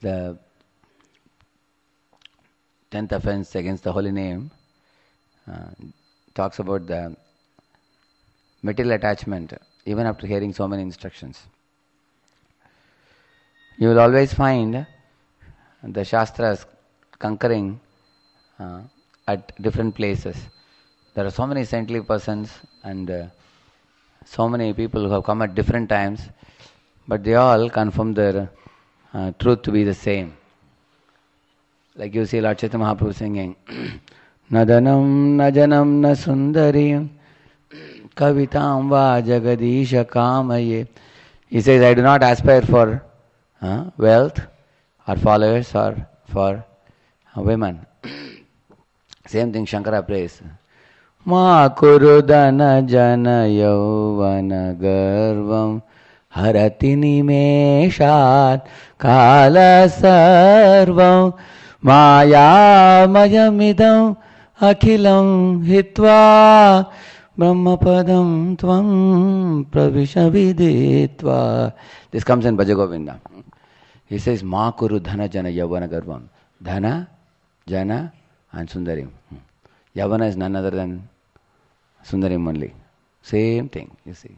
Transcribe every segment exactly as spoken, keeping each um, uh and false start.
the tenth offense against the holy name uh, talks about the material attachment, even after hearing so many instructions. You will always find the Shastras concurring uh, at different places. There are so many saintly persons and uh, so many people who have come at different times, but they all confirm their uh, truth to be the same. Like you see Lord Chaitanya Mahaprabhu singing, Nadanam najanam na sundarim kavitam va jagadisha kamaye. He says, I do not aspire for uh, wealth or followers or for uh, women. Same thing Shankara prays. Ma kurudana jana yauvana garvam harati nimeshat kala sarvam maya mayamidam akhilam hitva brahmapadam tvam pravishaviditva. This comes in Bhajagovinda. He says, Ma kuru dhana jana yavana garvam. Dhana, jana and sundarim. Yavana is none other than sundarim only. Same thing, you see.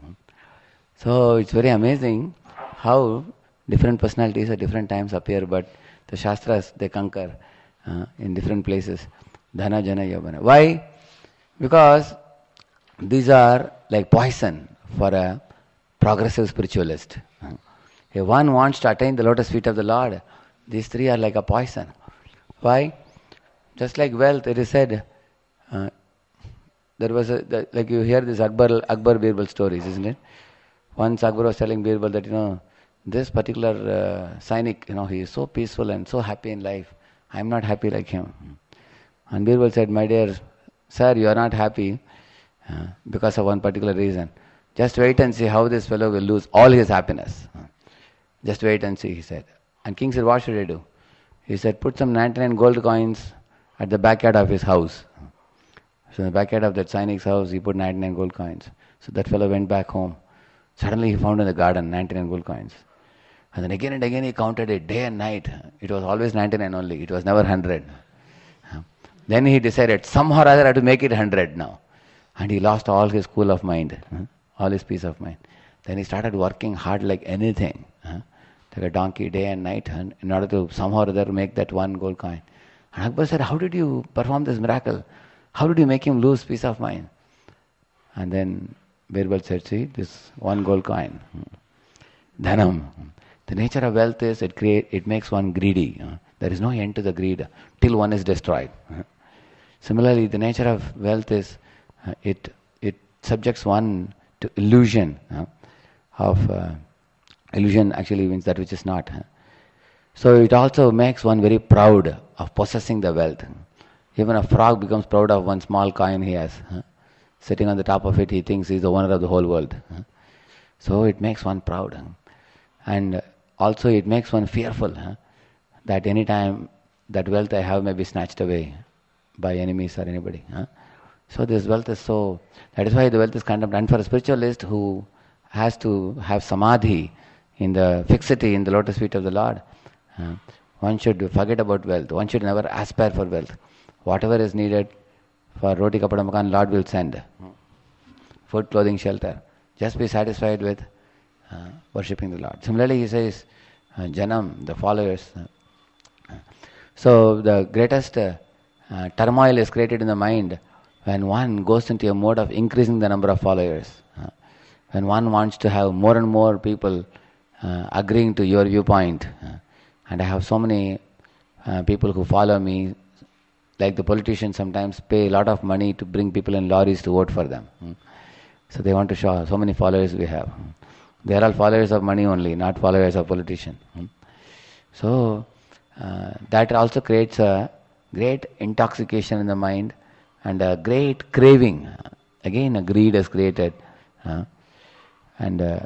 So it's very amazing how different personalities at different times appear, but the Shastras, they concur uh, in different places. Dhana, jana, yavana. Why? Because these are like poison for a progressive spiritualist. If one wants to attain the lotus feet of the Lord, these three are like a poison. Why? Just like wealth, it is said, uh, there was a, the, like you hear this Akbar, Akbar Birbal stories, isn't it? Once Akbar was telling Birbal that, you know, this particular uh, Sainik, you know, he is so peaceful and so happy in life. I am not happy like him. And Birbal said, my dear sir, you are not happy uh, because of one particular reason. Just wait and see how this fellow will lose all his happiness. Just wait and see, he said. And King said, what should I do? He said, put some ninety-nine gold coins at the backyard of his house. So in the backyard of that Sainik's house, he put ninety-nine gold coins. So that fellow went back home. Suddenly he found in the garden ninety-nine gold coins. And then again and again he counted it day and night. It was always ninety-nine only. It was never one hundred. Then he decided, somehow or other I have to make it one hundred now. And he lost all his cool of mind, all his peace of mind. Then he started working hard like anything, like a donkey day and night, in order to somehow or other make that one gold coin. And Akbar said, how did you perform this miracle? How did you make him lose peace of mind? And then Birbal said, see, this one gold coin. Dhanam. The nature of wealth is it create, it makes one greedy. There is no end to the greed till one is destroyed. Similarly, the nature of wealth is it it subjects one to illusion. Of uh, illusion actually means that which is not. So it also makes one very proud of possessing the wealth. Even a frog becomes proud of one small coin he has. Sitting on the top of it, he thinks he's the owner of the whole world. So it makes one proud. And also it makes one fearful that any time that wealth I have may be snatched away by enemies or anybody. So this wealth is so, that is why the wealth is condemned. And for a spiritualist who has to have samadhi in the fixity in the lotus feet of the Lord, uh, one should forget about wealth. One should never aspire for wealth. Whatever is needed for roti kapada makan, Lord will send. Food, clothing, shelter. Just be satisfied with uh, worshipping the Lord. Similarly, he says, uh, Janam, the followers. Uh, so the greatest uh, uh, turmoil is created in the mind when one goes into a mode of increasing the number of followers. Uh, when one wants to have more and more people uh, agreeing to your viewpoint. Uh, and I have so many uh, people who follow me, like the politicians sometimes pay a lot of money to bring people in lorries to vote for them. Mm. So they want to show so many followers we have. Mm. They are all followers of money only, not followers of politician. Mm. So uh, that also creates a great intoxication in the mind and a great craving. Again, a greed is created. Uh, and uh,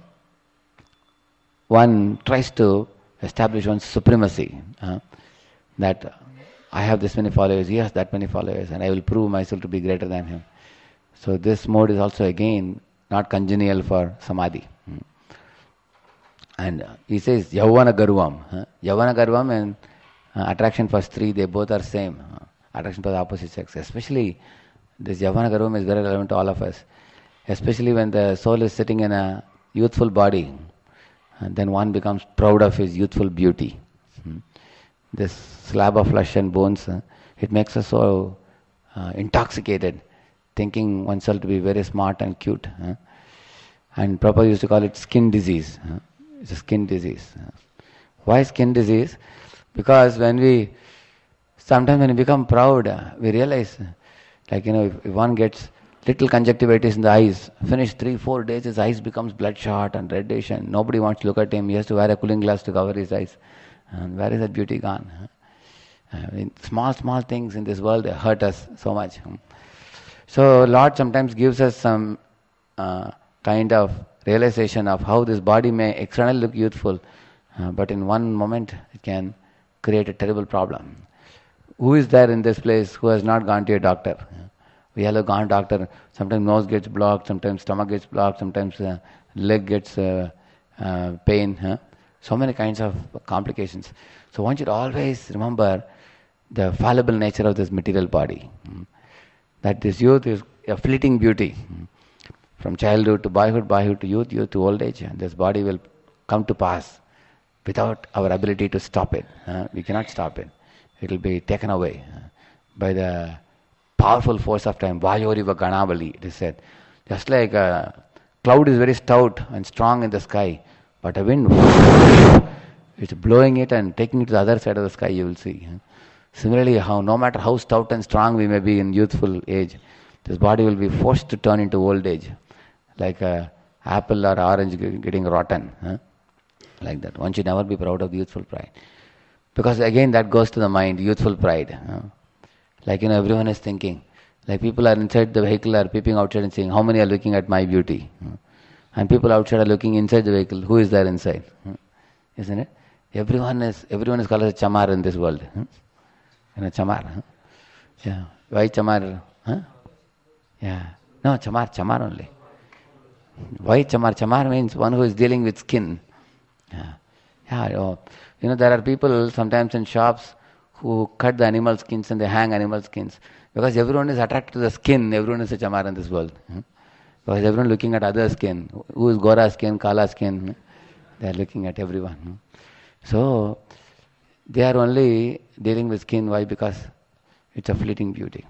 one tries to establish one's supremacy. Uh, that I have this many followers, he has that many followers, and I will prove myself to be greater than him. So this mode is also again not congenial for samadhi. And uh, he says, Yavana Garvam. Huh? Yavana Garvam and uh, attraction for three, they both are same. Uh, attraction for the opposite sex. Especially, this Yavana Garvam is very relevant to all of us. Especially when the soul is sitting in a youthful body, and then one becomes proud of his youthful beauty. Hmm. This slab of flesh and bones, uh, it makes us so uh, intoxicated, thinking oneself to be very smart and cute. Uh. And Prabhupada used to call it skin disease. Uh. It's a skin disease. Uh. Why skin disease? Because when we, sometimes when we become proud, uh, we realize, uh, like, you know, if, if one gets little conjunctivitis in the eyes, finish three, four days, his eyes becomes bloodshot and reddish and nobody wants to look at him. He has to wear a cooling glass to cover his eyes. And where is that beauty gone? I mean, small, small things in this world hurt us so much. So Lord sometimes gives us some uh, kind of realization of how this body may externally look youthful, uh, but in one moment it can create a terrible problem. Who is there in this place who has not gone to a doctor? We have gone to doctor, sometimes nose gets blocked, sometimes stomach gets blocked, sometimes uh, leg gets uh, uh, pain. Huh? So many kinds of complications. So one should always remember the fallible nature of this material body. Mm. That this youth is a fleeting beauty. Mm. From childhood to boyhood, boyhood to youth, youth to old age, and this body will come to pass without our ability to stop it. Uh, we cannot stop it. It will be taken away uh, by the powerful force of time. Vayoriva Ganavali, it is said. Just like a cloud is very stout and strong in the sky, but a wind, it's blowing it and taking it to the other side of the sky, you will see. Similarly, how no matter how stout and strong we may be in youthful age, this body will be forced to turn into old age, like a apple or orange getting rotten. Huh? Like that. One should never be proud of the youthful pride. Because again, that goes to the mind, youthful pride. Huh? Like, you know, everyone is thinking. Like people are inside the vehicle, are peeping outside and saying, how many are looking at my beauty? Huh? And people outside are looking inside the vehicle, who is there inside? Huh? Isn't it? Everyone is everyone is called as a chamar in this world. Huh? You know, chamar. Huh? Yeah. Why chamar? Huh? Yeah. No, chamar, chamar only. Why chamar? Chamar means one who is dealing with skin. Yeah. Yeah. Oh. You know, there are people sometimes in shops who cut the animal skins and they hang animal skins. Because everyone is attracted to the skin, everyone is a chamar in this world. Hmm? Because everyone looking at other skin. Who is Gora skin, Kala skin? Hmm? They are looking at everyone. Hmm? So, they are only dealing with skin. Why? Because it's a fleeting beauty.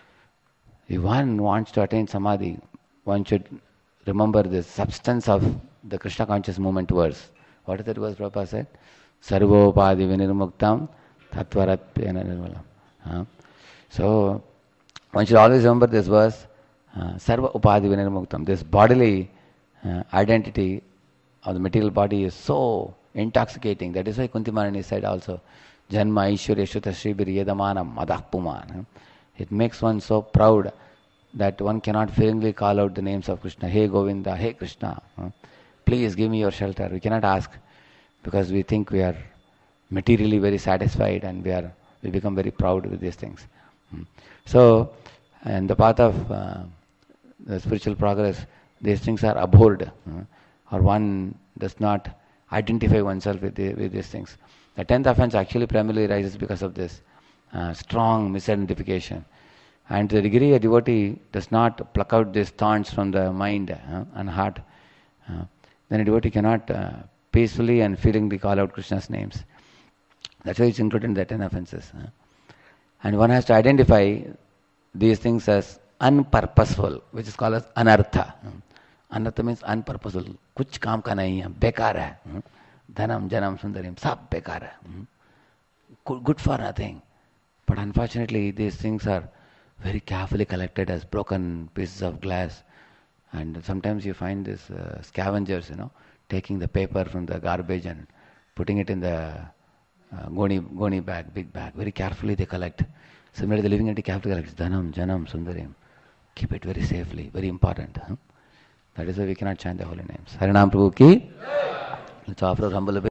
If one wants to attain samadhi, one should remember the substance of the Krishna conscious movement verse. What is that verse Prabhupada said? Sarvopadi vinirmuktam tattvaratpena nirmalam. Uh, so, one should always remember this verse, uh, Sarva upadi vinirmuktam. This bodily uh, identity of the material body is so intoxicating. That is why Kunti Maharani said also, Janma Aishwarya Shuta Shribiri Yedamanam Madahpuman. It makes one so proud that one cannot feelingly call out the names of Krishna. Hey Govinda, hey Krishna, uh, please give me your shelter. We cannot ask because we think we are materially very satisfied and we are we become very proud with these things. Hmm. So, in the path of uh, the spiritual progress, these things are abhorred, uh, or one does not identify oneself with, the, with these things. The tenth offense actually primarily arises because of this uh, strong misidentification. And to the degree a devotee does not pluck out these thorns from the mind uh, and heart, uh, then a devotee cannot uh, peacefully and feelingly call out Krishna's names. That's why it's included in the ten offenses. Uh. And one has to identify these things as unpurposeful, which is called as anartha. Anartha means unpurposeful. Kuch kaam ka nahi hai, bekar hai. Dhanam, janam, sundarim, sab bekar hai. Good for nothing. But unfortunately, these things are very carefully collected as broken pieces of glass. And sometimes you find these uh, scavengers, you know, taking the paper from the garbage and putting it in the uh, goni, goni bag, big bag. Very carefully they collect. Similarly, the living entity carefully collects dhanam, janam, sundarim. Keep it very safely, very important. Huh? That is why we cannot chant the holy names. Harinam Prabhu ki. Let's offer a humble